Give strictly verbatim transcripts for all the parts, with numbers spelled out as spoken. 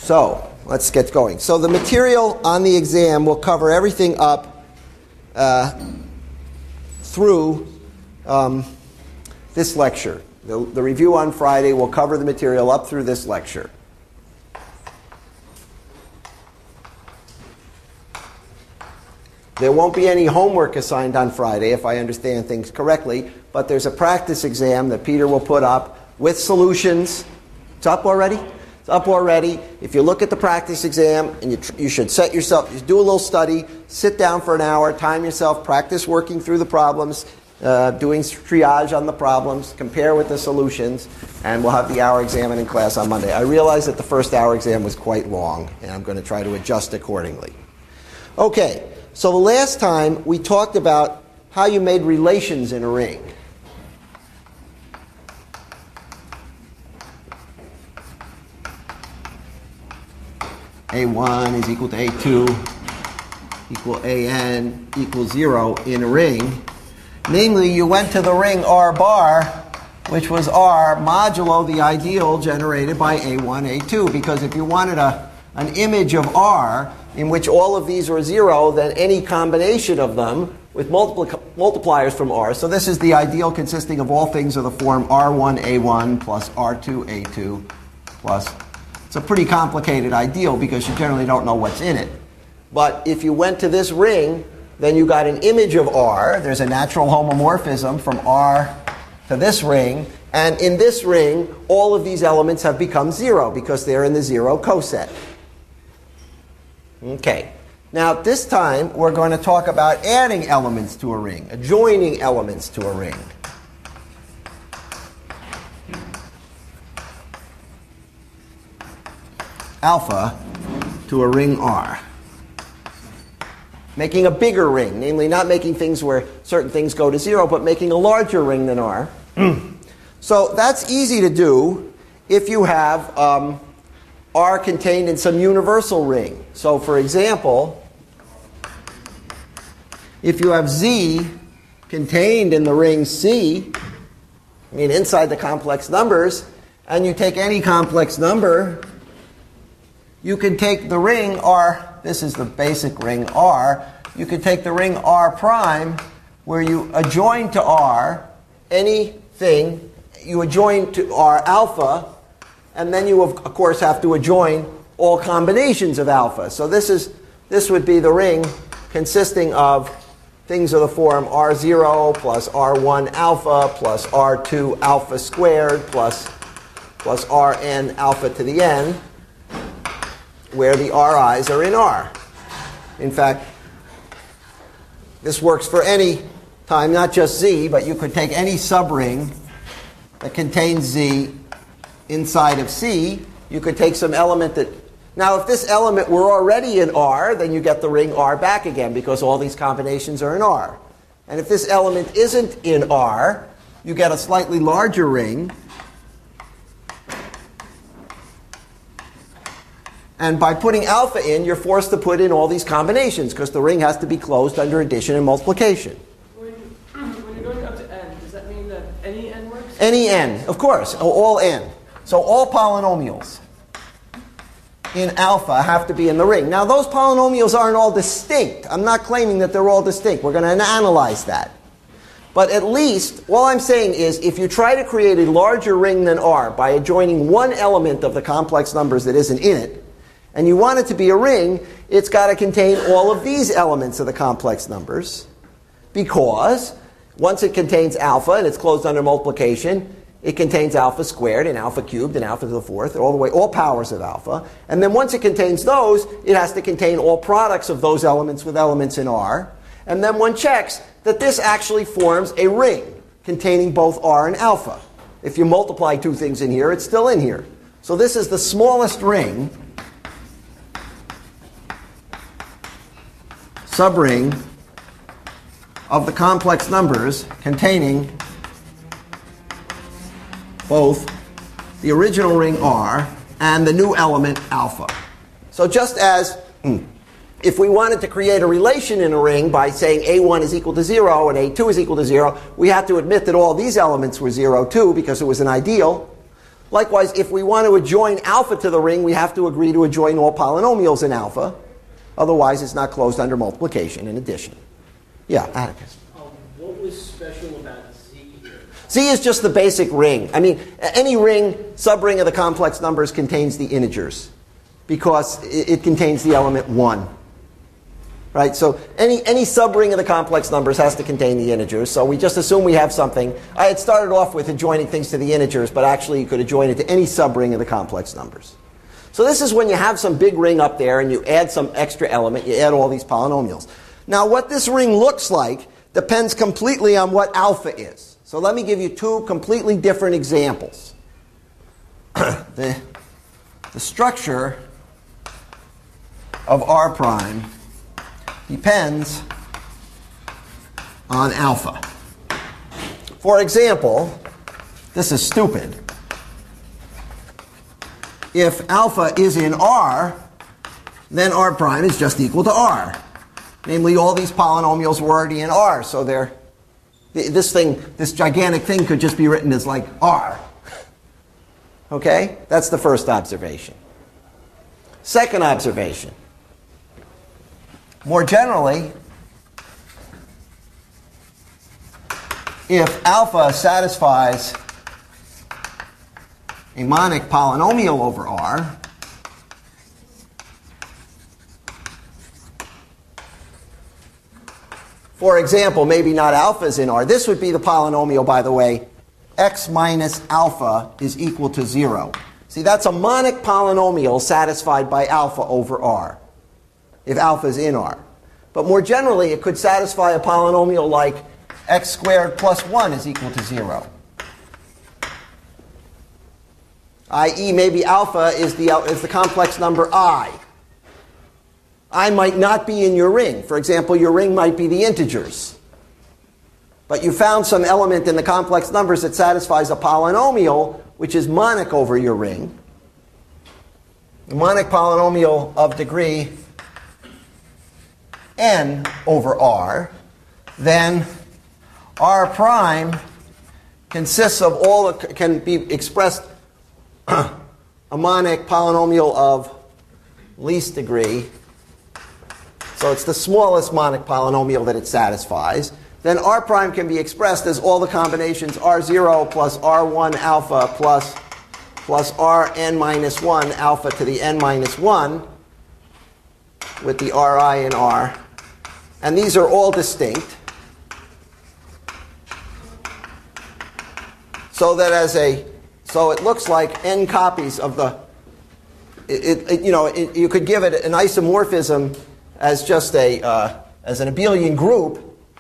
So let's get going. So the material on the exam will cover everything up uh, through um, this lecture. The, the review on Friday will cover the material up through this lecture. There won't be any homework assigned on Friday, if I understand things correctly, but there's a practice exam that Peter will put up with solutions. It's up already? It's up already. If you look at the practice exam, and you, tr- you should set yourself, you do a little study, sit down for an hour, time yourself, practice working through the problems, uh, doing triage on the problems, compare with the solutions, and we'll have the hour exam in class on Monday. I realize that the first hour exam was quite long, and I'm going to try to adjust accordingly. Okay. So the last time we talked about how you made relations in a ring. A one is equal to A two equal A n equals zero in a ring. Namely, you went to the ring R bar, which was R modulo the ideal generated by A one, A two. Because if you wanted a, an image of R in which all of these are zero, then any combination of them with multipli- multipliers from R. So this is the ideal consisting of all things of the form R one A one plus R two A two plus. It's a pretty complicated ideal because you generally don't know what's in it. But if you went to this ring, then you got an image of R. There's a natural homomorphism from R to this ring. And in this ring, all of these elements have become zero because they're in the zero coset. Okay. Now, this time, we're going to talk about adding elements to a ring, adjoining elements to a ring. Alpha to a ring R. Making a bigger ring, namely not making things where certain things go to zero, but making a larger ring than R. So that's easy to do if you have um, R contained in some universal ring. So for example, if you have Z contained in the ring C, I mean inside the complex numbers, and you take any complex number, you can take the ring R, this is the basic ring R, you can take the ring R prime where you adjoin to R anything, you adjoin to R alpha, and then you, of course, have to adjoin all combinations of alpha. So this is this would be the ring consisting of things of the form R zero plus R one alpha plus R two alpha squared plus, plus Rn alpha to the n, where the Ri's are in R. In fact, this works for any time, not just Z, but you could take any subring that contains Z inside of C. You could take some element that... Now, if this element were already in R, then you get the ring R back again because all these combinations are in R. And if this element isn't in R, you get a slightly larger ring. And by putting alpha in, you're forced to put in all these combinations because the ring has to be closed under addition and multiplication. When, when you're going up to n, does that mean that any n works? Any n, of course, all n. So all polynomials in alpha have to be in the ring. Now, those polynomials aren't all distinct. I'm not claiming that they're all distinct. We're going to analyze that. But at least, all I'm saying is, if you try to create a larger ring than R by adjoining one element of the complex numbers that isn't in it, and you want it to be a ring, it's got to contain all of these elements of the complex numbers, because once it contains alpha and it's closed under multiplication, it contains alpha squared and alpha cubed and alpha to the fourth, all the way, all powers of alpha. And then once it contains those, it has to contain all products of those elements with elements in R. And then one checks that this actually forms a ring containing both R and alpha. If you multiply two things in here, it's still in here. So this is the smallest ring, subring of the complex numbers containing both the original ring R and the new element alpha. So just as if we wanted to create a relation in a ring by saying A one is equal to zero and A two is equal to zero, we had to admit that all these elements were zero too because it was an ideal. Likewise, if we want to adjoin alpha to the ring, we have to agree to adjoin all polynomials in alpha. Otherwise, it's not closed under multiplication and addition. Yeah, Atticus. Um, what was special about Z here? Z is just the basic ring. I mean, any ring, subring of the complex numbers contains the integers because it, it contains the element one. Right? So any, any subring of the complex numbers has to contain the integers. So we just assume we have something. I had started off with adjoining things to the integers, but actually you could adjoin it to any subring of the complex numbers. So this is when you have some big ring up there and you add some extra element, you add all these polynomials. Now what this ring looks like depends completely on what alpha is. So let me give you two completely different examples. the, the structure of R prime depends on alpha. For example, this is stupid. If alpha is in R, then R prime is just equal to R. Namely, all these polynomials were already in R, so they're, this thing, this gigantic thing could just be written as like R. Okay? That's the first observation. Second observation. More generally, if alpha satisfies a monic polynomial over R, for example, maybe not alpha is in R. This would be the polynomial, by the way, x minus alpha is equal to zero. See, that's a monic polynomial satisfied by alpha over R, if alpha is in R. But more generally, it could satisfy a polynomial like x squared plus one is equal to zero. that is, maybe alpha is the, is the complex number I. I might not be in your ring. For example, your ring might be the integers. But you found some element in the complex numbers that satisfies a polynomial which is monic over your ring. The monic polynomial of degree n over R, then R prime consists of all, can be expressed a monic polynomial of least degree. So it's the smallest monic polynomial that it satisfies. Then R prime can be expressed as all the combinations R zero plus R one alpha plus, plus Rn minus one alpha to the n minus one with the Ri in R. And these are all distinct. So that as a, so it looks like n copies of the, it, it, you know, it, you could give it an isomorphism as just a, uh, as an abelian group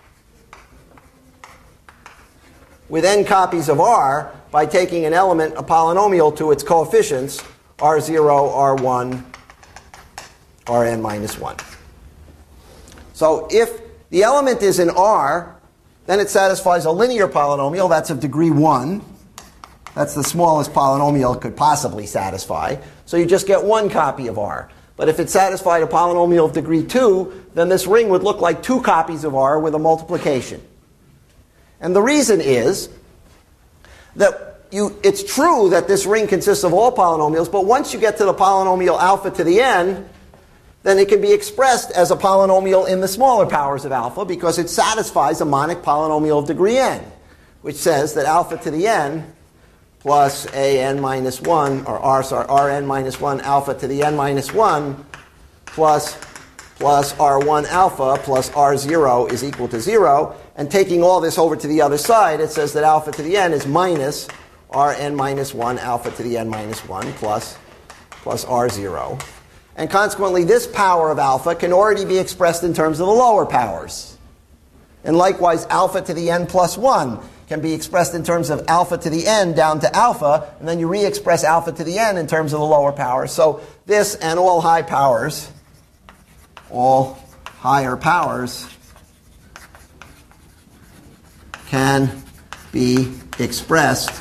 with n copies of R by taking an element, a polynomial, to its coefficients, R zero, R one, Rn minus one. So if the element is in R, then it satisfies a linear polynomial. That's of degree one. That's the smallest polynomial it could possibly satisfy. So you just get one copy of R. But if it satisfied a polynomial of degree two, then this ring would look like two copies of R with a multiplication. And the reason is that you, it's true that this ring consists of all polynomials, but once you get to the polynomial alpha to the n, then it can be expressed as a polynomial in the smaller powers of alpha because it satisfies a monic polynomial of degree n, which says that alpha to the n plus a n minus one, or r, sorry, Rn minus one alpha to the n minus one plus, plus R one alpha plus R zero is equal to zero. And taking all this over to the other side, it says that alpha to the n is minus Rn minus one alpha to the n minus one plus, plus R zero. And consequently, this power of alpha can already be expressed in terms of the lower powers. And likewise, alpha to the n plus one can be expressed in terms of alpha to the n down to alpha, and then you re-express alpha to the n in terms of the lower powers. So this and all high powers, all higher powers, can be expressed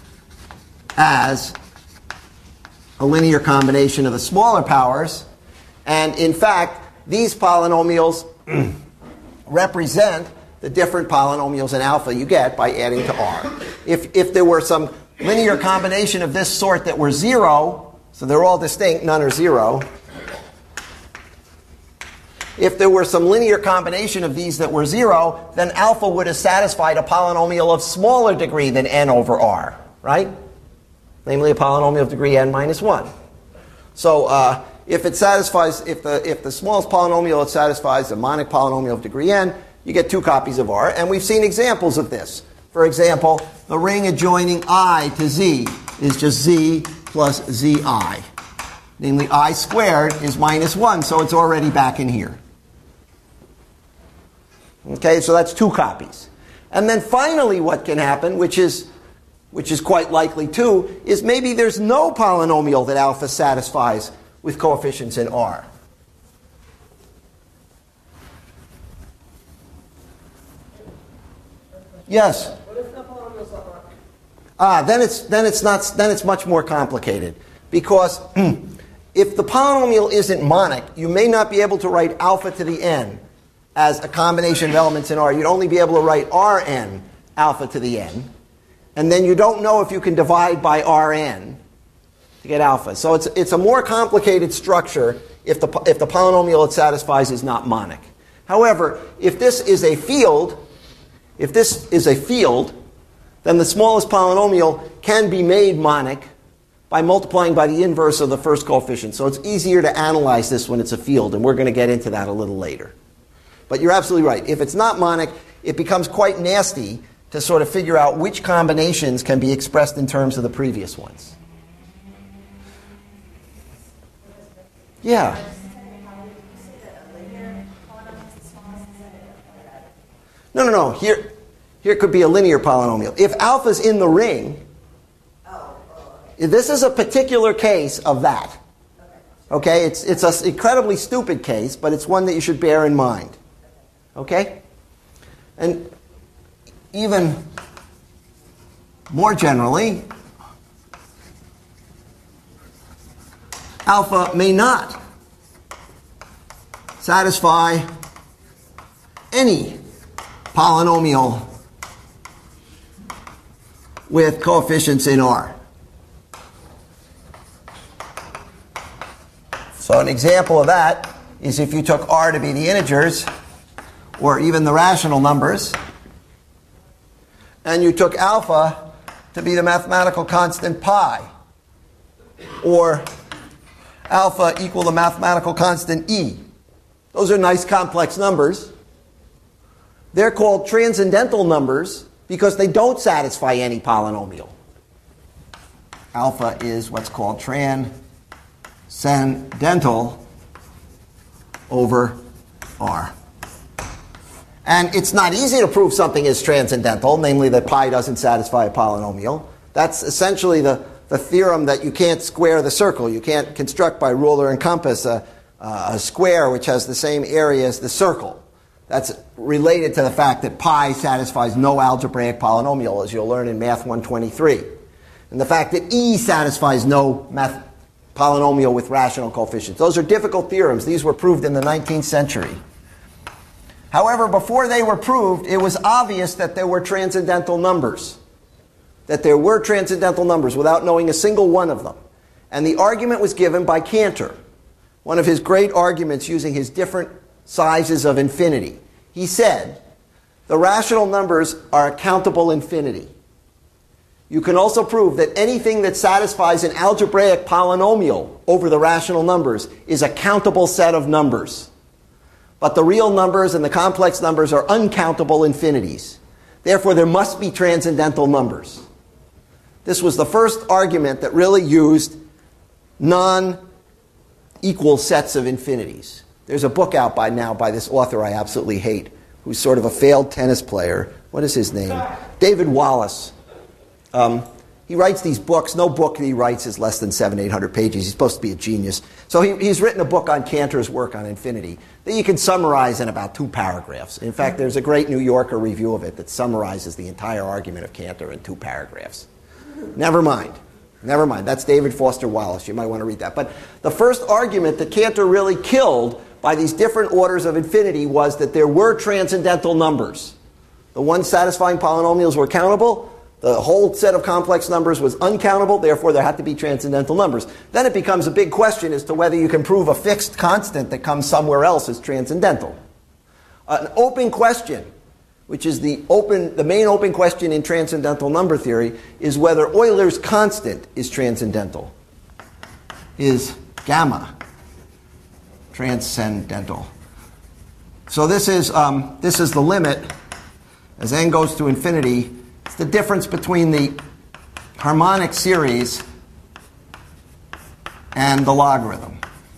as a linear combination of the smaller powers. And in fact, these polynomials represent the different polynomials in alpha you get by adding to R. If, if there were some linear combination of this sort that were zero, so they're all distinct, none are zero. If there were some linear combination of these that were zero, then alpha would have satisfied a polynomial of smaller degree than n over r, right? Namely a polynomial of degree n minus one. So uh, if it satisfies, if the, if the smallest polynomial it satisfies a monic polynomial of degree n, you get two copies of r. And we've seen examples of this. For example, the ring adjoining I to z is just z plus zi. Namely, I squared is minus one, so it's already back in here. Okay, so that's two copies. And then finally what can happen, which is, which is quite likely too, is maybe there's no polynomial that alpha satisfies with coefficients in R. Yes? What if the polynomial's not Monic? Ah, then it's, then it's not, then it's much more complicated. Because if the polynomial isn't monic, you may not be able to write alpha to the n as a combination of elements in R. You'd only be able to write Rn alpha to the n. And then you don't know if you can divide by Rn to get alpha. So it's, it's a more complicated structure if the, if the polynomial it satisfies is not monic. However, if this is a field, if this is a field, then the smallest polynomial can be made monic by multiplying by the inverse of the first coefficient. So it's easier to analyze this when it's a field, and we're going to get into that a little later. But you're absolutely right. If it's not monic, it becomes quite nasty to sort of figure out which combinations can be expressed in terms of the previous ones. Yeah. No, no, no. Here, here could be a linear polynomial. If alpha's in the ring, this is a particular case of that. Okay? It's, it's an incredibly stupid case, but it's one that you should bear in mind. Okay? And even more generally, alpha may not satisfy any polynomial with coefficients in R. So an example of that is if you took R to be the integers, or even the rational numbers, and you took alpha to be the mathematical constant pi, or alpha equal the mathematical constant e. Those are nice complex numbers. They're called transcendental numbers because they don't satisfy any polynomial. Alpha is what's called transcendental over R. And it's not easy to prove something is transcendental, namely that pi doesn't satisfy a polynomial. That's essentially the, the theorem that you can't square the circle. You can't construct by ruler and compass a, uh, a square which has the same area as the circle. That's related to the fact that pi satisfies no algebraic polynomial, as you'll learn in Math one twenty-three. And the fact that e satisfies no math polynomial with rational coefficients. Those are difficult theorems. These were proved in the nineteenth century. However, before they were proved, it was obvious that there were transcendental numbers. That there were transcendental numbers without knowing a single one of them. And the argument was given by Cantor, one of his great arguments using his different sizes of infinity. He said, the rational numbers are a countable infinity. You can also prove that anything that satisfies an algebraic polynomial over the rational numbers is a countable set of numbers. But the real numbers and the complex numbers are uncountable infinities. Therefore, there must be transcendental numbers. This was the first argument that really used non-equal sets of infinities. There's a book out by now by this author I absolutely hate, who's sort of a failed tennis player. What is his name? David Wallace. Um, he writes these books. No book that he writes is less than seven, eight hundred pages. He's supposed to be a genius. So he, he's written a book on Cantor's work on infinity that you can summarize in about two paragraphs. In fact, there's a great New Yorker review of it that summarizes the entire argument of Cantor in two paragraphs. Never mind. Never mind. That's David Foster Wallace. You might want to read that. But the first argument that Cantor really killed by these different orders of infinity was that there were transcendental numbers. The ones satisfying polynomials were countable. The whole set of complex numbers was uncountable, therefore there had to be transcendental numbers. Then it becomes a big question as to whether you can prove a fixed constant that comes somewhere else is transcendental. An open question, which is the open, the main open question in transcendental number theory, is whether Euler's constant is transcendental. Is gamma transcendental? So this is um, this is the limit as n goes to infinity. It's the difference between the harmonic series and the logarithm.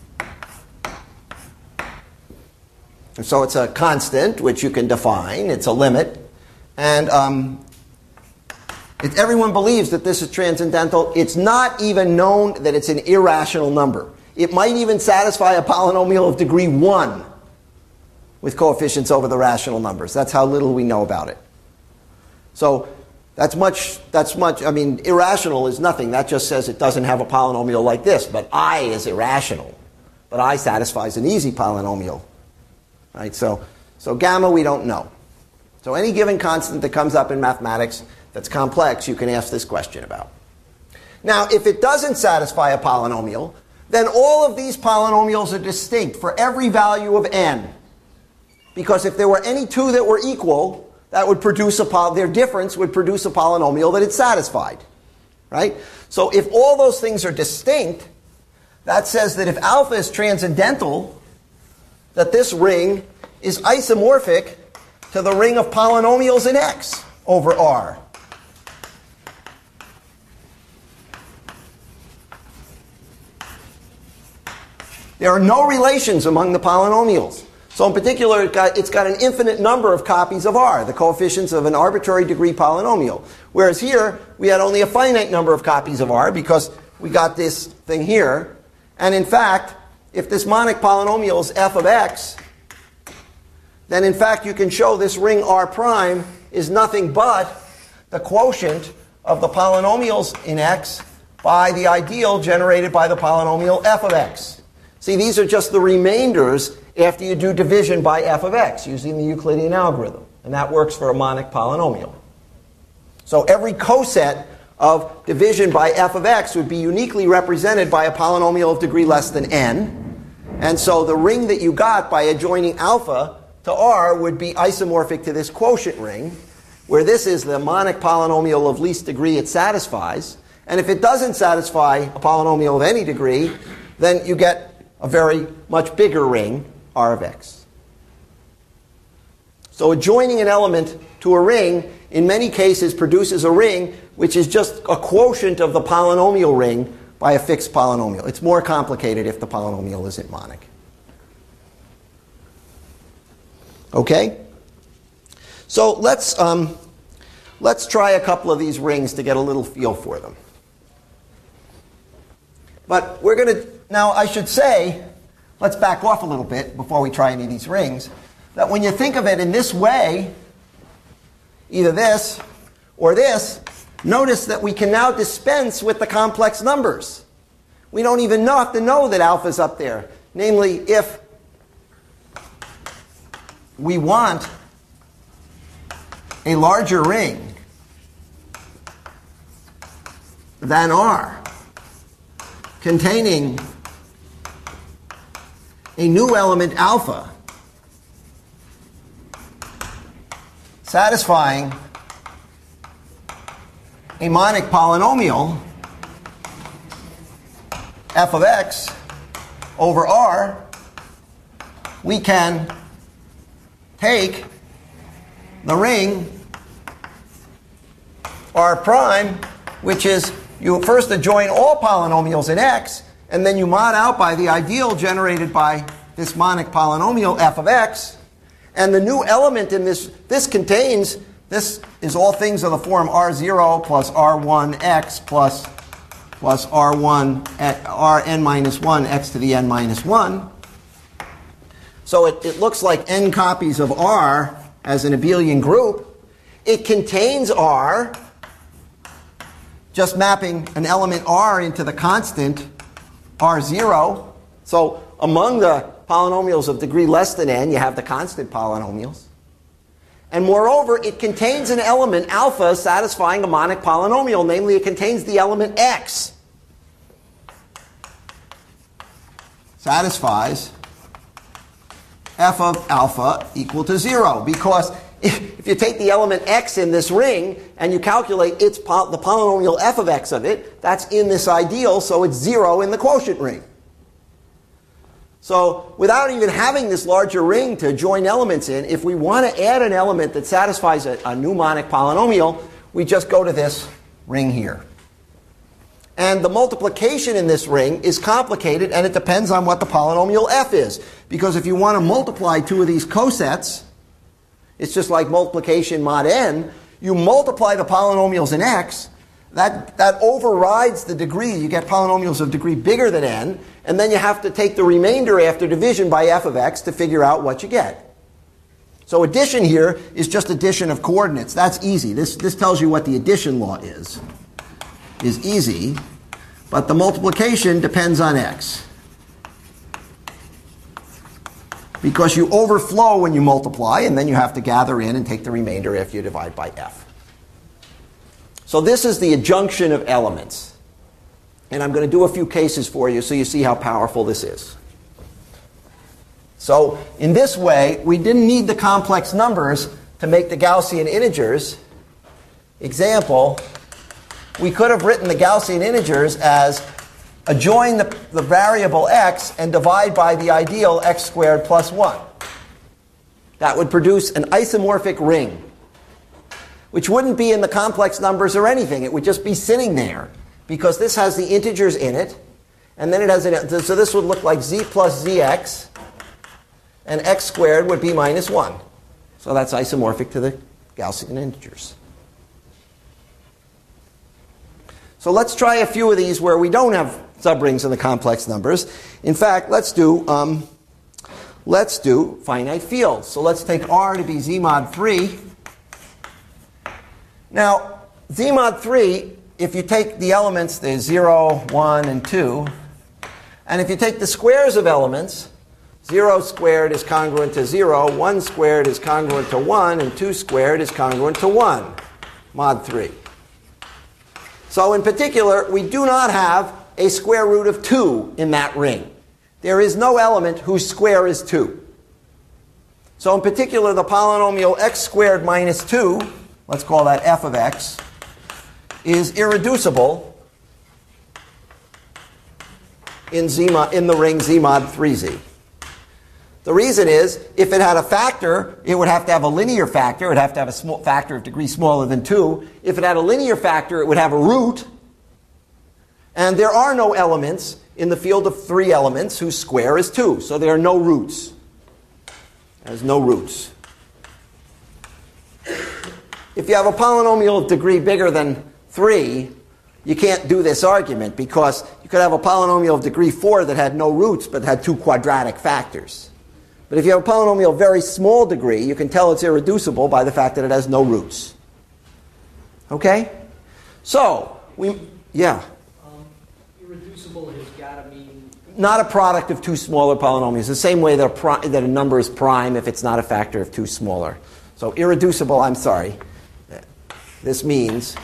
And so it's a constant, which you can define. It's a limit. And um, it, everyone believes that this is transcendental. It's not even known that it's an irrational number. It might even satisfy a polynomial of degree one with coefficients over the rational numbers. That's how little we know about it. So that's much, that's much, I mean, irrational is nothing. That just says it doesn't have a polynomial like this. But I is irrational. But I satisfies an easy polynomial. Right? So, so gamma we don't know. So any given constant that comes up in mathematics that's complex, you can ask this question about. Now, if it doesn't satisfy a polynomial, then all of these polynomials are distinct for every value of n. Because if there were any two that were equal, that would produce a poly- their difference would produce a polynomial that it satisfied. Right? So if all those things are distinct, that says that if alpha is transcendental, that this ring is isomorphic to the ring of polynomials in X over R. There are no relations among the polynomials. So in particular, it got, it's got an infinite number of copies of R, the coefficients of an arbitrary degree polynomial. Whereas here, we had only a finite number of copies of R because we got this thing here. And in fact, if this monic polynomial is f of x, then in fact you can show this ring R prime is nothing but the quotient of the polynomials in X by the ideal generated by the polynomial f of x. See, these are just the remainders after you do division by f of x using the Euclidean algorithm. And that works for a monic polynomial. So every coset of division by f of x would be uniquely represented by a polynomial of degree less than n. And so the ring that you got by adjoining alpha to R would be isomorphic to this quotient ring, where this is the monic polynomial of least degree it satisfies. And if it doesn't satisfy a polynomial of any degree, then you get a very much bigger ring, R of x. So adjoining an element to a ring, in many cases, produces a ring which is just a quotient of the polynomial ring by a fixed polynomial. It's more complicated if the polynomial isn't monic. Okay? So let's, um, let's try a couple of these rings to get a little feel for them. But we're going to, now I should say, let's back off a little bit before we try any of these rings, that when you think of it in this way, either this or this, notice that we can now dispense with the complex numbers. We don't even know, have to know that alpha is up there. Namely, if we want a larger ring than R, containing a new element alpha, satisfying a monic polynomial f of x over R, we can take the ring R prime, which is you first adjoin all polynomials in X, and then you mod out by the ideal generated by this monic polynomial f of x. And the new element in this, this contains, this is all things of the form R zero plus R one x plus, plus R one, Rn minus one, x to the n minus one. So it, it looks like n copies of R as an abelian group. It contains R, just mapping an element R into the constant R zero. So among the polynomials of degree less than n, you have the constant polynomials. And moreover, it contains an element, alpha, satisfying a monic polynomial. Namely, it contains the element x. Satisfies f of alpha equal to zero. Because if, if you take the element x in this ring and you calculate its po- the polynomial f of x of it, that's in this ideal, so it's zero in the quotient ring. So without even having this larger ring to join elements in, if we want to add an element that satisfies a, a mnemonic polynomial, we just go to this ring here. And the multiplication in this ring is complicated, and it depends on what the polynomial f is. Because if you want to multiply two of these cosets, it's just like multiplication mod n. You multiply the polynomials in x, that, that overrides the degree. You get polynomials of degree bigger than n, and then you have to take the remainder after division by f of x to figure out what you get. So addition here is just addition of coordinates. That's easy. This, this tells you what the addition law is. Is easy, but the multiplication depends on x. Because you overflow when you multiply, and then you have to gather in and take the remainder after you divide by f. So this is the adjunction of elements. And I'm going to do a few cases for you so you see how powerful this is. So in this way, we didn't need the complex numbers to make the Gaussian integers. Example, we could have written the Gaussian integers as adjoin the, the variable x and divide by the ideal x squared plus one. That would produce an isomorphic ring, which wouldn't be in the complex numbers or anything. It would just be sitting there, because this has the integers in it, and then it has an, so this would look like z plus zx, and x squared would be minus one. So that's isomorphic to the Gaussian integers. So let's try a few of these where we don't have subrings in the complex numbers. In fact, let's do um, let's do finite fields. So let's take R to be z mod three. Now, z mod three, if you take the elements, there's zero, one, and two, and if you take the squares of elements, zero squared is congruent to zero, one squared is congruent to one, and two squared is congruent to one, mod three. So in particular, we do not have a square root of two in that ring. There is no element whose square is two. So in particular, the polynomial x squared minus two, let's call that f of x, is irreducible in, Z mod, in the ring Z mod three z. The reason is, if it had a factor, it would have to have a linear factor. It would have to have a small factor of degree smaller than two. If it had a linear factor, it would have a root. And there are no elements in the field of three elements whose square is two. So there are no roots. There's no roots. If you have a polynomial of degree bigger than three, you can't do this argument, because you could have a polynomial of degree four that had no roots but had two quadratic factors. But if you have a polynomial of very small degree, you can tell it's irreducible by the fact that it has no roots. Okay? So, we, yeah. Um, irreducible has got to mean... Not a product of two smaller polynomials. The same way that a, pri- that a number is prime if it's not a factor of two smaller. So irreducible, I'm sorry. This means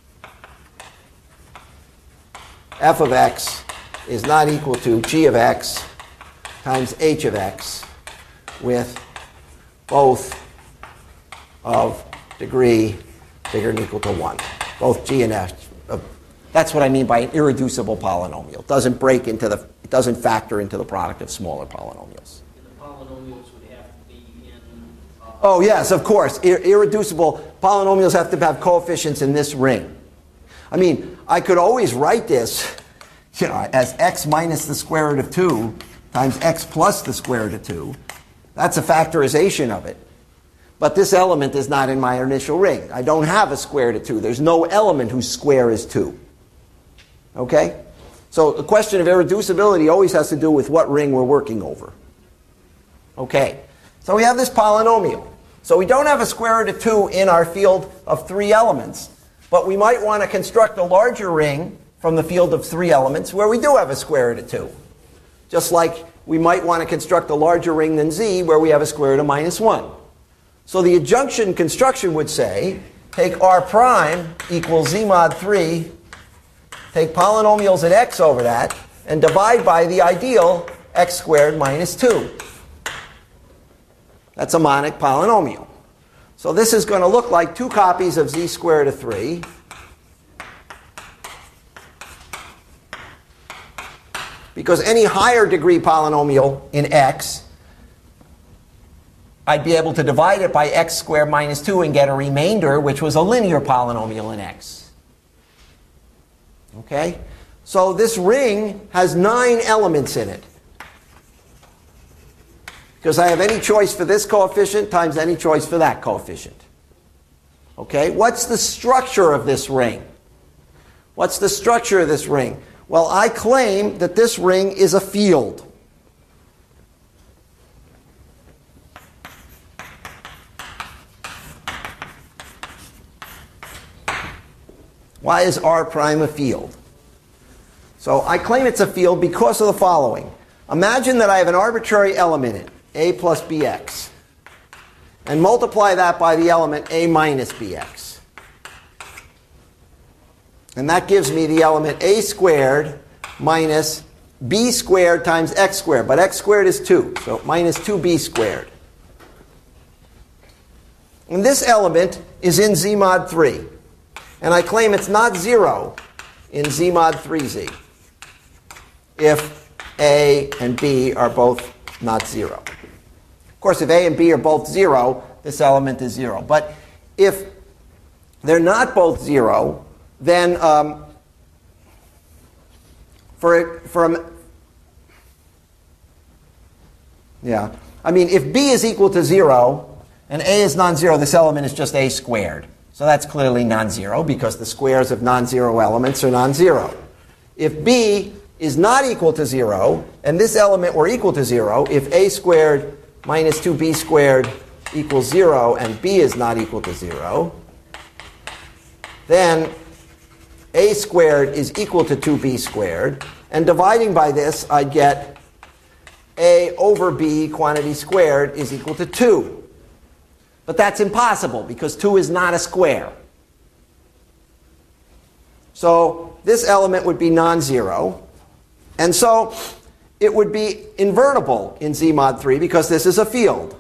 f of x is not equal to g of x times h of x with both of degree bigger than or equal to one. Both g and h. Uh, that's what I mean by an irreducible polynomial. It doesn't break into the, it doesn't factor into the product of smaller polynomials. And the polynomials would have to be in... Uh, oh, yes, of course. Ir- irreducible polynomials have to have coefficients in this ring. I mean, I could always write this, you know, as x minus the square root of two times x plus the square root of two. That's a factorization of it. But this element is not in my initial ring. I don't have a square root of two. There's no element whose square is two. Okay? So the question of irreducibility always has to do with what ring we're working over. Okay. So we have this polynomial. So we don't have a square root of two in our field of three elements. But we might want to construct a larger ring from the field of three elements where we do have a square root of two. Just like we might want to construct a larger ring than Z where we have a square root of minus one. So the adjunction construction would say, take R prime equals Z mod three, take polynomials at x over that, and divide by the ideal x squared minus two. That's a monic polynomial. So this is going to look like two copies of z squared of three. Because any higher degree polynomial in x, I'd be able to divide it by x squared minus two and get a remainder, which was a linear polynomial in x. Okay? So this ring has nine elements in it. Because I have any choice for this coefficient times any choice for that coefficient. Okay? What's the structure of this ring? What's the structure of this ring? Well, I claim that this ring is a field. Why is R prime a field? So I claim it's a field because of the following. Imagine that I have an arbitrary element in it, a plus bx, and multiply that by the element a minus bx. And that gives me the element a squared minus b squared times x squared. But x squared is two, so minus two b squared. And this element is in Z mod three. And I claim it's not zero in Z mod three z if a and b are both not zero. Of course, if a and b are both zero, this element is zero. But if they're not both zero, then um, for, for a, yeah, I mean, if b is equal to zero and a is non-zero, this element is just a squared. So that's clearly non-zero because the squares of non-zero elements are non-zero. If b is not equal to zero and this element were equal to zero, if a squared minus two b squared equals zero and b is not equal to zero, then a squared is equal to two b squared, and dividing by this, I get a over b quantity squared is equal to two. But that's impossible because two is not a square. So this element would be non-zero, and so it would be invertible in Z mod three because this is a field.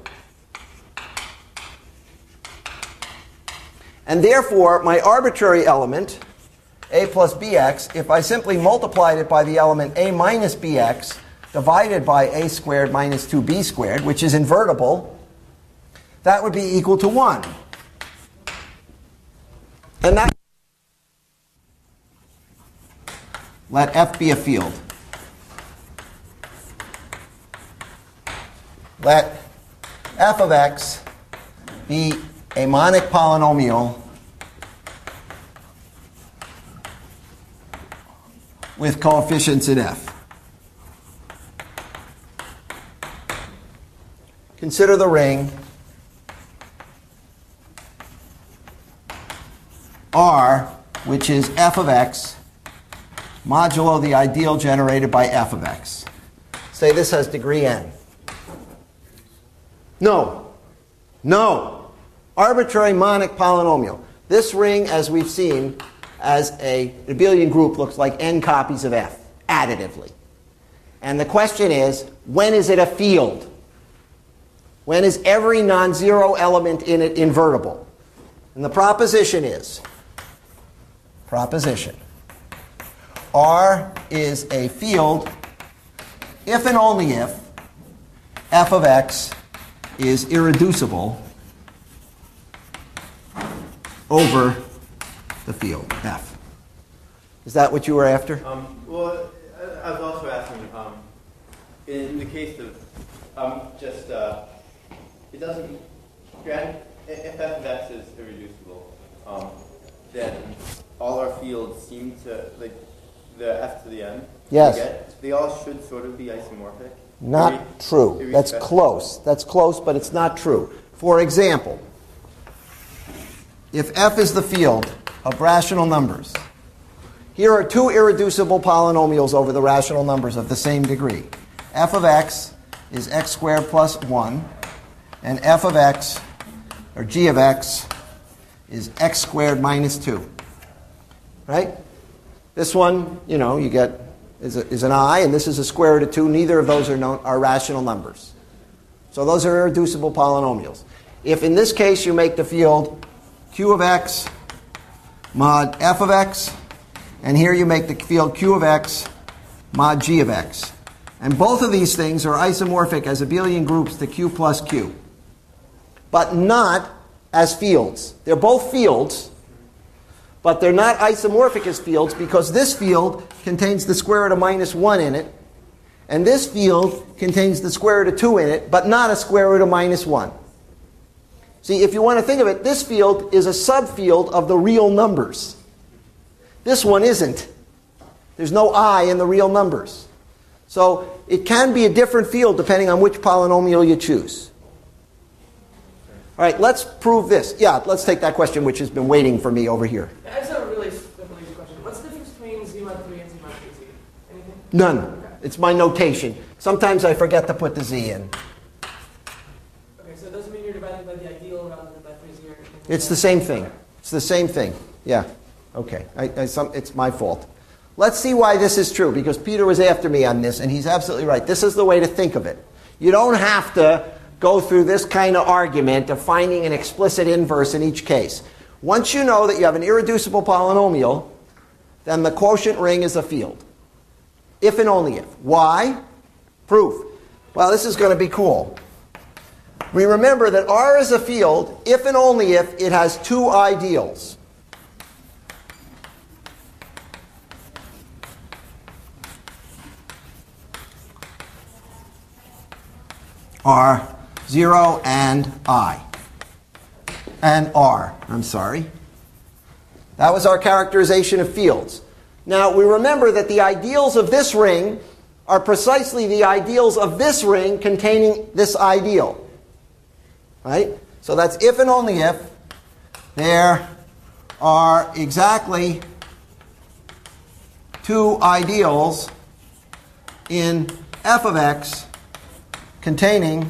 And therefore, my arbitrary element, a plus bx, if I simply multiplied it by the element a minus bx divided by a squared minus two b squared, which is invertible, that would be equal to one. And that, let f be a field. Let f of x be a monic polynomial with coefficients in f. Consider the ring R, which is f of x modulo the ideal generated by f of x. Say this has degree n. No. No. Arbitrary monic polynomial. This ring, as we've seen, as a abelian group looks like n copies of f, additively. And the question is, when is it a field? When is every non-zero element in it invertible? And the proposition is, proposition, R is a field if and only if f of x is irreducible over the field f. Is that what you were after? Um, well, I, I was also asking, um, in the case of um, just, uh, it doesn't, grant, if f of x is irreducible, um, then all our fields seem to, like, the f to the n, yes, get, they all should sort of be isomorphic. Not Irre- true. That's close. That's close, but it's not true. For example, if f is the field of rational numbers, here are two irreducible polynomials over the rational numbers of the same degree. F of x is x squared plus one, and f of x or g of x, is x squared minus two. Right? This one, you know, you get is, a, is an I, and this is a square root of two. Neither of those are, known, are rational numbers. So those are irreducible polynomials. If in this case you make the field q of x mod f of x, and here you make the field q of x mod g of x. And both of these things are isomorphic as abelian groups to q plus q, but not as fields. They're both fields, but they're not isomorphic as fields because this field contains the square root of minus one in it, and this field contains the square root of two in it, but not a square root of minus one. See, if you want to think of it, this field is a subfield of the real numbers. This one isn't. There's no I in the real numbers. So it can be a different field depending on which polynomial you choose. All right, let's prove this. Yeah, let's take that question which has been waiting for me over here. I just have a really simple easy question. What's the difference between z mod three and z mod three z? Anything? None. Okay. It's my notation. Sometimes I forget to put the z in. Okay, so it doesn't mean you're dividing by the ideal rather than by three z or anything? It's the same thing. It's the same thing. Yeah. Okay. I, I, some, it's my fault. Let's see why this is true, because Peter was after me on this, and he's absolutely right. This is the way to think of it. You don't have to go through this kind of argument of finding an explicit inverse in each case. Once you know that you have an irreducible polynomial, then the quotient ring is a field. If and only if. Why? Proof. Well, this is going to be cool. We remember that R is a field if and only if it has two ideals. R, zero, and I. And R, I'm sorry. That was our characterization of fields. Now, we remember that the ideals of this ring are precisely the ideals of this ring containing this ideal. Right? So that's if and only if there are exactly two ideals in f of x containing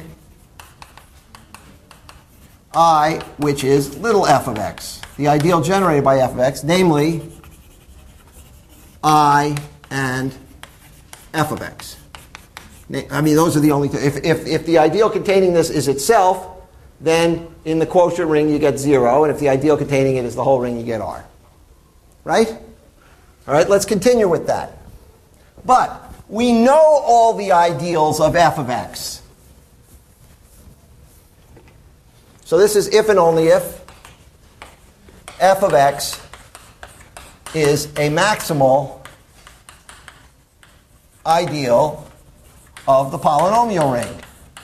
I, which is little f of x, the ideal generated by f of x, namely I and f of x. I mean, those are the only two. If, if, if the ideal containing this is itself, then in the quotient ring you get zero, and if the ideal containing it is the whole ring, you get R. Right? All right, let's continue with that. But we know all the ideals of f of x. So this is if and only if f of x is a maximal ideal of the polynomial ring.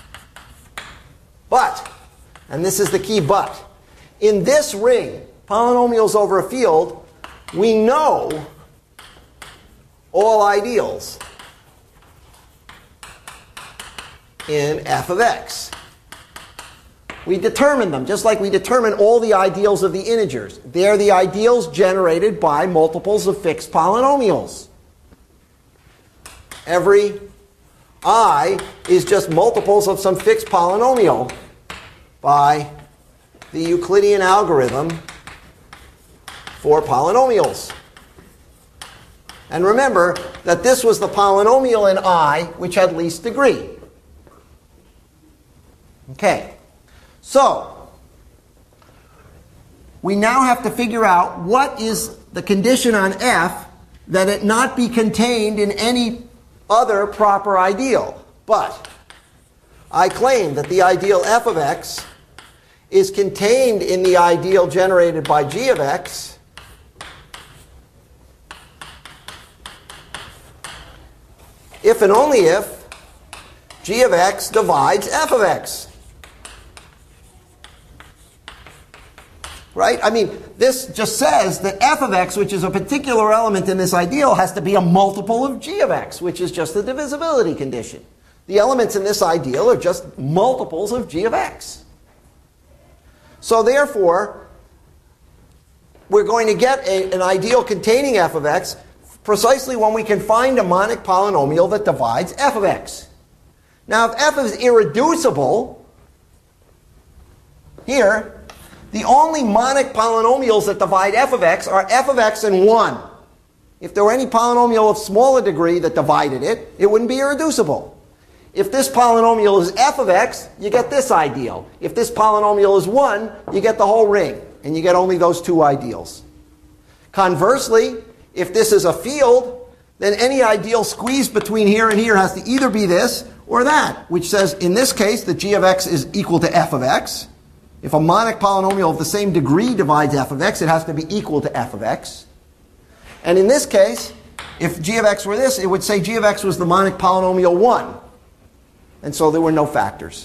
But, and this is the key but, in this ring, polynomials over a field, we know all ideals in f of x. We determine them, just like we determine all the ideals of the integers. They're the ideals generated by multiples of fixed polynomials. Every I is just multiples of some fixed polynomial by the Euclidean algorithm for polynomials. And remember that this was the polynomial in I which had least degree. Okay. So, we now have to figure out what is the condition on f that it not be contained in any other proper ideal. But I claim that the ideal f of x is contained in the ideal generated by g of x if and only if g of x divides f of x. Right? I mean, this just says that f of x, which is a particular element in this ideal, has to be a multiple of g of x, which is just the divisibility condition. The elements in this ideal are just multiples of g of x. So therefore, we're going to get a, an ideal containing f of x precisely when we can find a monic polynomial that divides f of x. Now, if f is irreducible, here, The only monic polynomials that divide f of x are f of x and one. If there were any polynomial of smaller degree that divided it, it wouldn't be irreducible. If this polynomial is f of x, you get this ideal. If this polynomial is one, you get the whole ring, and you get only those two ideals. Conversely, if this is a field, then any ideal squeezed between here and here has to either be this or that, which says in this case that g of x is equal to f of x. If a monic polynomial of the same degree divides f of x, it has to be equal to f of x. And in this case, if g of x were this, it would say g of x was the monic polynomial one. And so there were no factors.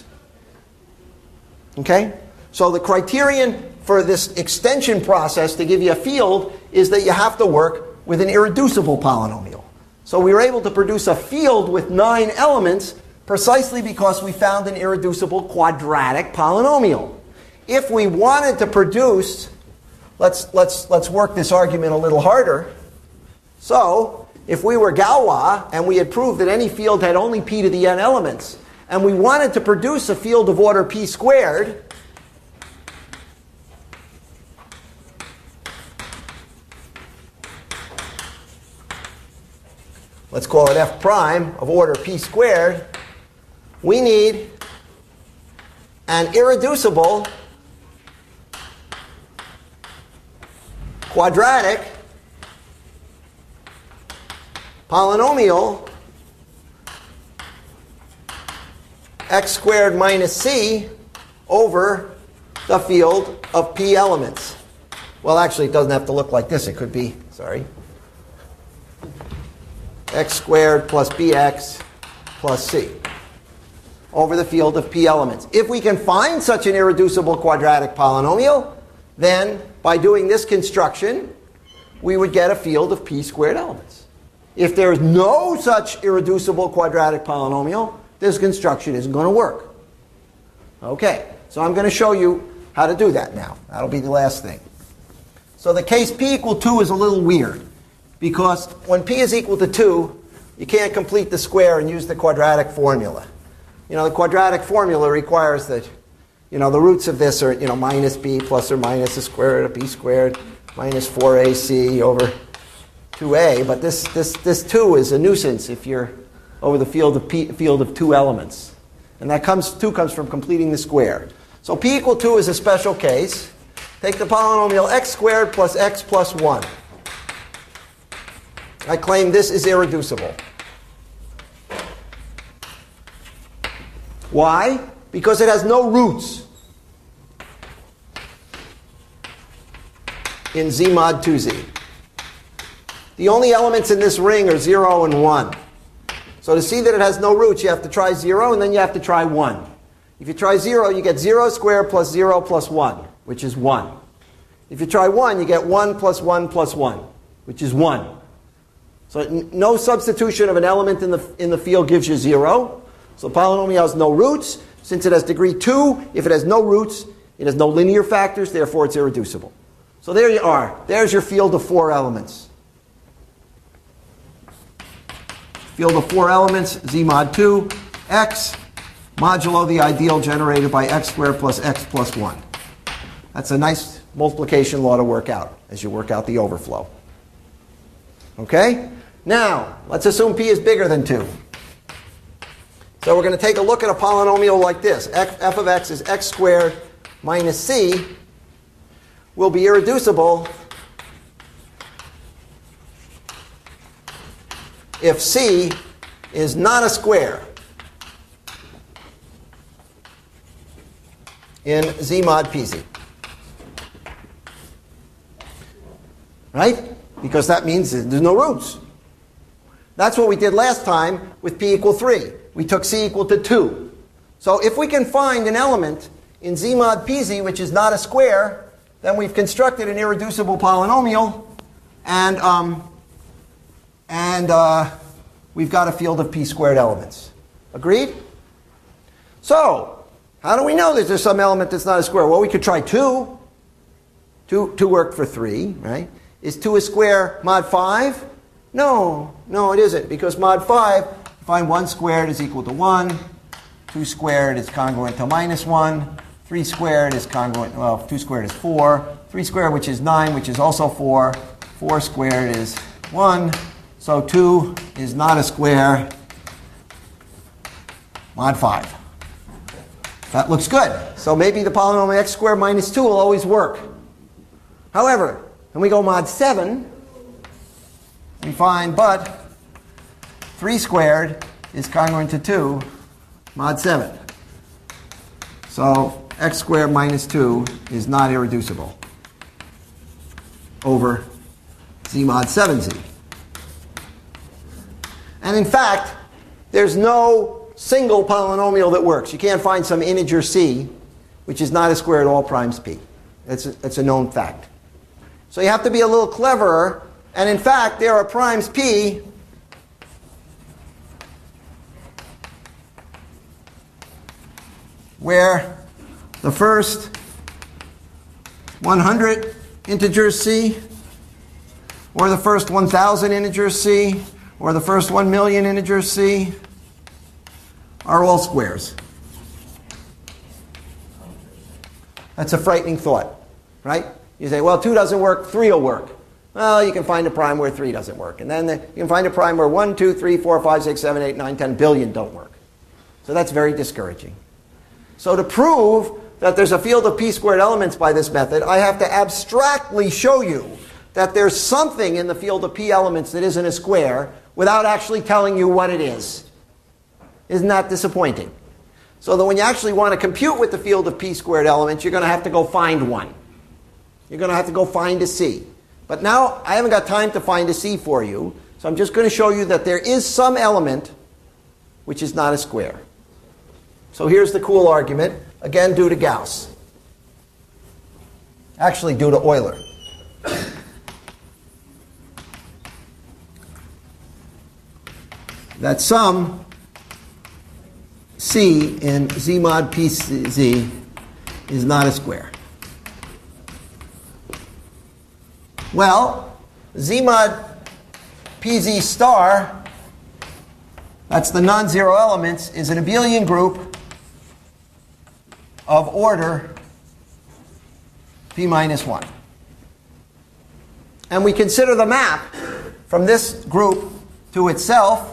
Okay? So the criterion for this extension process to give you a field is that you have to work with an irreducible polynomial. So we were able to produce a field with nine elements precisely because we found an irreducible quadratic polynomial. If we wanted to produce, let's, let's, let's work this argument a little harder. So, if we were Galois and we had proved that any field had only p to the n elements, and we wanted to produce a field of order p squared, let's call it f prime of order p squared, we need an irreducible quadratic polynomial x squared minus c over the field of p elements. Well, actually, it doesn't have to look like this. It could be, sorry, x squared plus bx plus c over the field of p elements. If we can find such an irreducible quadratic polynomial, then by doing this construction, we would get a field of p squared elements. If there is no such irreducible quadratic polynomial, this construction isn't going to work. Okay, so I'm going to show you how to do that now. That'll be the last thing. So the case p equal two is a little weird, because when p is equal to two, you can't complete the square and use the quadratic formula. You know, the quadratic formula requires that, you know, the roots of this are, you know, minus b plus or minus the square root of b squared minus four a c over two a. But this, this, this two is a nuisance if you're over the field of p, field of two elements. And that comes, two comes from completing the square. So p equal two is a special case. Take the polynomial x squared plus x plus one. I claim this is irreducible. Why? Because it has no roots in Z mod two Z. The only elements in this ring are zero and one. So to see that it has no roots, you have to try zero, and then you have to try one. If you try zero, you get zero squared plus zero plus one, which is one. If you try one, you get one plus one plus one, which is one. So n- no substitution of an element in the, in the field gives you zero. So the polynomial has no roots. Since it has degree two, if it has no roots, it has no linear factors, therefore it's irreducible. So there you are. There's your field of four elements. Field of four elements, Z mod two, x, modulo the ideal generated by x squared plus x plus one. That's a nice multiplication law to work out as you work out the overflow. Okay? Now, let's assume p is bigger than two. So we're going to take a look at a polynomial like this. F, f of x is x squared minus c will be irreducible if c is not a square in Z mod P Z. Right? Because that means there's no roots. That's what we did last time with p equal three. We took c equal to two. So if we can find an element in Z mod P Z which is not a square, then we've constructed an irreducible polynomial, and um, and uh, we've got a field of p squared elements. Agreed? So, how do we know that there's some element that's not a square? Well, we could try two. Two, two worked for three, right? Is two a square mod five? No, no it isn't, because mod five, find one squared is equal to one, two squared is congruent to minus one, three squared is congruent, well, two squared is four. three squared, which is nine, which is also four. four squared is one. So two is not a square. Mod five. That looks good. So maybe the polynomial x squared minus two will always work. However, when we go mod seven, we find but three squared is congruent to two mod seven. So x squared minus two is not irreducible over z mod seven z. And in fact, there's no single polynomial that works. You can't find some integer c which is not a square at all primes p. It's a, it's a known fact. So you have to be a little cleverer. And in fact, there are primes p where the first one hundred integers c, or the first one thousand integers c, or the first one million integers c are all squares. That's a frightening thought, right? You say, well, two doesn't work, three will work. Well, you can find a prime where three doesn't work. And then the, you can find a prime where one, two, three, four, five, six, seven, eight, nine, ten billion don't work. So that's very discouraging. So to prove that there's a field of p-squared elements by this method, I have to abstractly show you that there's something in the field of p elements that isn't a square without actually telling you what it is. Isn't that disappointing? So that when you actually want to compute with the field of p-squared elements, you're going to have to go find one. You're going to have to go find a c. But now I haven't got time to find a c for you, so I'm just going to show you that there is some element which is not a square. So here's the cool argument, again due to Gauss. Actually due to Euler. That some c in z mod pz is not a square. Well, z mod pz star, that's the non-zero elements, is an abelian group of order p minus one. And we consider the map from this group to itself.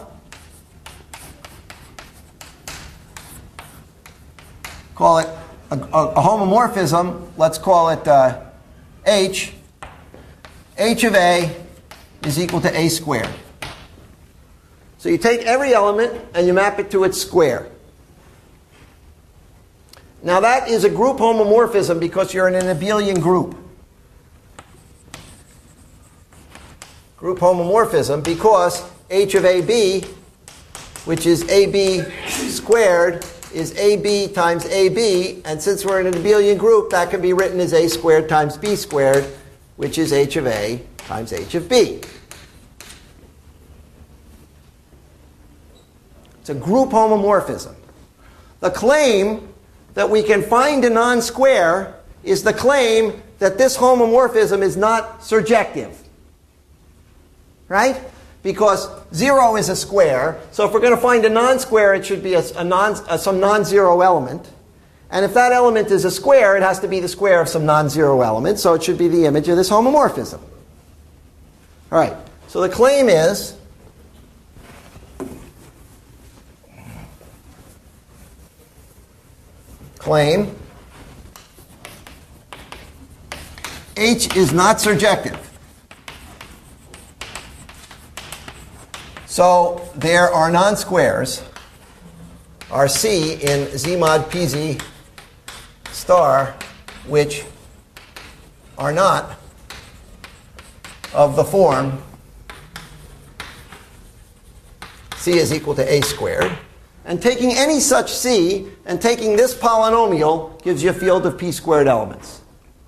Call it a, a, a homomorphism. Let's call it uh, H. H of A is equal to A squared. So you take every element and you map it to its square. Now that is a group homomorphism because you're in an abelian group. Group homomorphism because H of A B, which is A B squared, is A B times A B, and since we're in an abelian group, that can be written as A squared times B squared, which is H of A times H of B. It's a group homomorphism. The claim that we can find a non-square is the claim that this homomorphism is not surjective. Right? Because zero is a square, so if we're going to find a non-square, it should be a, a non, a, some non-zero element. And if that element is a square, it has to be the square of some non-zero element, so it should be the image of this homomorphism. All right, so the claim is claim H is not surjective. So there are non-squares, are C in Z mod P Z star, which are not of the form C is equal to A squared. And taking any such C and taking this polynomial gives you a field of P squared elements.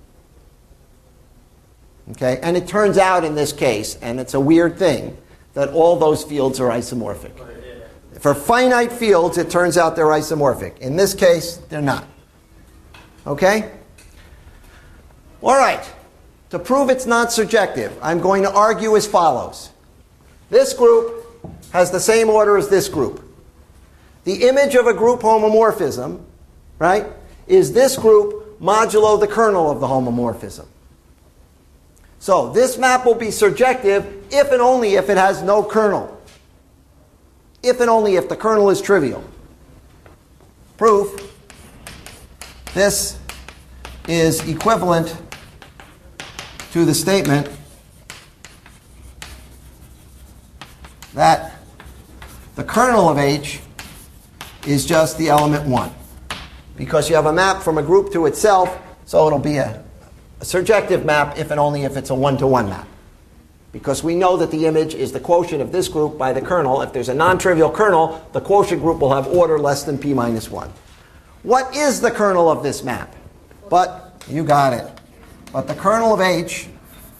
Okay? And it turns out in this case, and it's a weird thing, that all those fields are isomorphic. For finite fields, it turns out they're isomorphic. In this case, they're not. Okay? All right. To prove it's not surjective, I'm going to argue as follows. This group has the same order as this group. The image of a group homomorphism, right, is this group modulo the kernel of the homomorphism. So this map will be surjective if and only if it has no kernel. If and only if the kernel is trivial. Proof: this is equivalent to the statement that the kernel of H is just the element one. Because you have a map from a group to itself, so it'll be a, a surjective map if and only if it's a one-to-one map. Because we know that the image is the quotient of this group by the kernel. If there's a non-trivial kernel, the quotient group will have order less than p minus one. What is the kernel of this map? But, you got it. But the kernel of H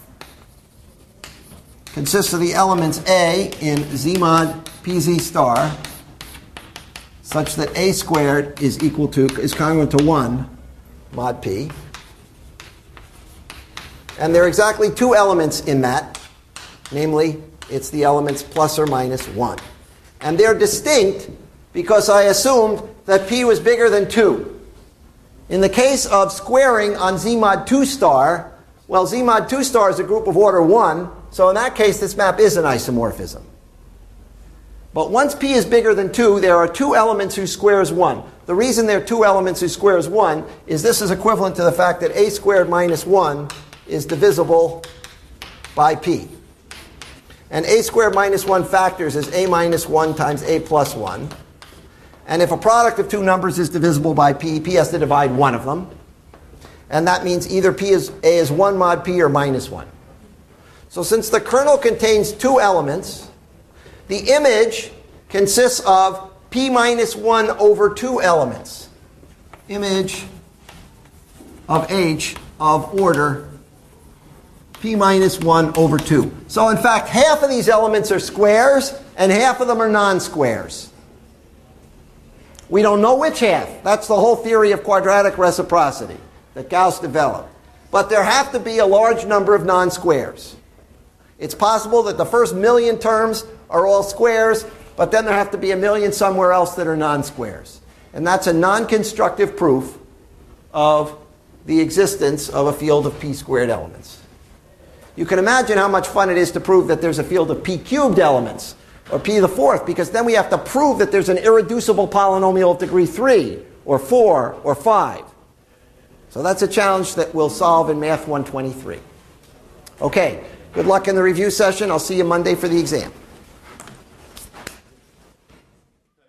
consists of the elements A in Z mod Pz star, such that A squared is equal to, is congruent to one mod P. And there are exactly two elements in that. Namely, it's the elements plus or minus one. And they're distinct because I assumed that P was bigger than two. In the case of squaring on Z mod two star, well, Z mod two star is a group of order one, so in that case this map is an isomorphism. But once P is bigger than two, there are two elements whose square is one. The reason there are two elements whose square is one is this is equivalent to the fact that A squared minus one is divisible by P. And A squared minus one factors is A minus one times A plus one. And if a product of two numbers is divisible by P, P has to divide one of them. And that means either P is, A is one mod P or minus one. So since the kernel contains two elements, the image consists of P minus one over two elements. Image of H of order P minus one over two. So in fact, half of these elements are squares and half of them are non-squares. We don't know which half. That's the whole theory of quadratic reciprocity that Gauss developed. But there have to be a large number of non-squares. It's possible that the first million terms are all squares, but then there have to be a million somewhere else that are non-squares. And that's a non-constructive proof of the existence of a field of P squared elements. You can imagine how much fun it is to prove that there's a field of P cubed elements, or P to the fourth, because then we have to prove that there's an irreducible polynomial of degree three, or four, or five. So that's a challenge that we'll solve in Math one twenty-three. Okay, good luck in the review session. I'll see you Monday for the exam.